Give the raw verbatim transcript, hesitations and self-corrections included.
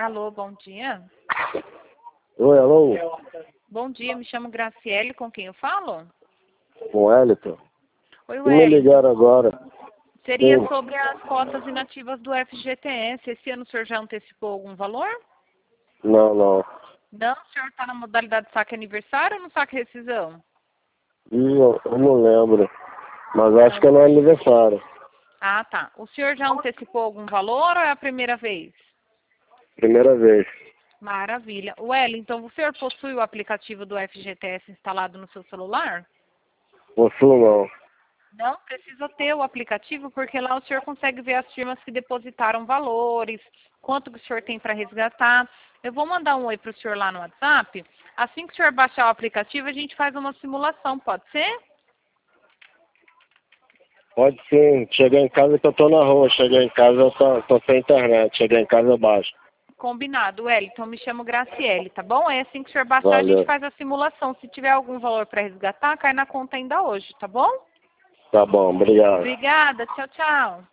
Alô, bom dia. Oi, alô? Bom dia, me chamo Graciele, com quem eu falo? Com o Wellington. Oi, E me Wellington. ligaram agora. Seria Sim. sobre as cotas inativas do F G T S. Esse ano o senhor já antecipou algum valor? Não, não. Não, o senhor está na modalidade saque aniversário ou no saque rescisão? Ih, Eu, eu não lembro. Mas acho que é no aniversário. Ah, tá. O senhor já antecipou algum valor ou é a primeira vez? Primeira vez. Maravilha. Wellington, o senhor possui o aplicativo do F G T S instalado no seu celular? Possuo não. Não, precisa ter o aplicativo, porque lá o senhor consegue ver as firmas que depositaram valores, quanto que o senhor tem para resgatar. Eu vou mandar um oi para o senhor lá no WhatsApp. Assim que o senhor baixar o aplicativo, a gente faz uma simulação, pode ser? Pode sim. Chegar em casa que eu tô na rua. Chegar em casa eu tô, tô sem internet. Chegar em casa eu baixo. Combinado, Wellington, me chamo Graciele, tá bom? É assim que o senhor baixar, a gente Valeu. faz a simulação. Se tiver algum valor para resgatar, cai na conta ainda hoje, tá bom? Tá bom, obrigado. Obrigada, tchau, tchau.